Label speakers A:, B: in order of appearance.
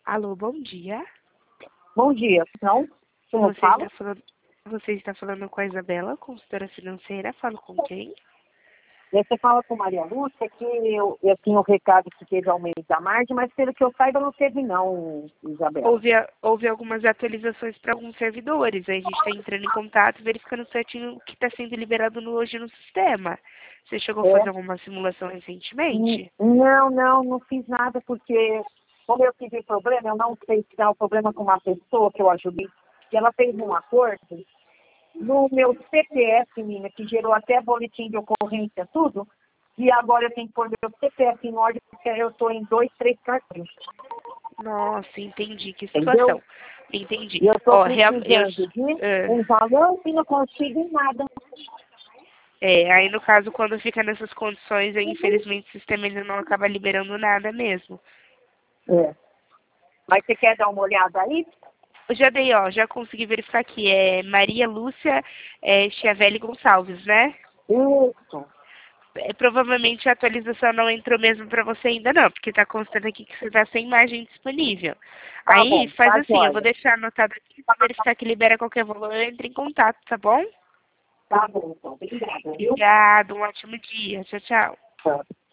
A: Alô, bom dia.
B: Bom dia. Não? Como
A: Você
B: fala?
A: você está falando com a Isabela, consultora financeira. Falo com quem?
B: Você fala com Maria Lúcia que eu tinha o recado que teve aumento da margem, mas pelo que eu saiba não teve não, Isabela.
A: Houve algumas atualizações para alguns servidores. Aí a gente está entrando em contato, verificando certinho o que está sendo liberado hoje no sistema. Você chegou a fazer alguma simulação recentemente?
B: Não fiz nada porque como eu tive problema, eu não sei se dá um problema com uma pessoa que eu ajudei, que ela fez um acordo no meu CPF, menina, que gerou até boletim de ocorrência, tudo, e agora eu tenho que pôr meu CPF em ordem, porque eu estou em 2, 3 cartões.
A: Nossa, entendi. Que
B: Entendeu?
A: situação. Entendi.
B: E eu estou
A: Ó,
B: precisando de um valor e não consigo em nada.
A: aí no caso, quando fica nessas condições, aí, infelizmente o sistema ainda não acaba liberando nada mesmo.
B: É. Mas você quer dar uma olhada aí?
A: Eu já dei, ó, já consegui verificar aqui. É Maria Lúcia Chiavelli Gonçalves, né?
B: Isso.
A: Provavelmente a atualização não entrou mesmo para você ainda não, porque está constando aqui que você está sem imagem disponível.
B: Tá
A: Aí
B: bom,
A: faz
B: tá
A: assim, eu vou
B: joia.
A: deixar anotado aqui, para verificar que libera qualquer valor, entre em contato, tá bom?
B: Tá bom, então. Obrigada, viu?
A: Obrigada, um ótimo dia. Tchau, tchau.
B: Tá.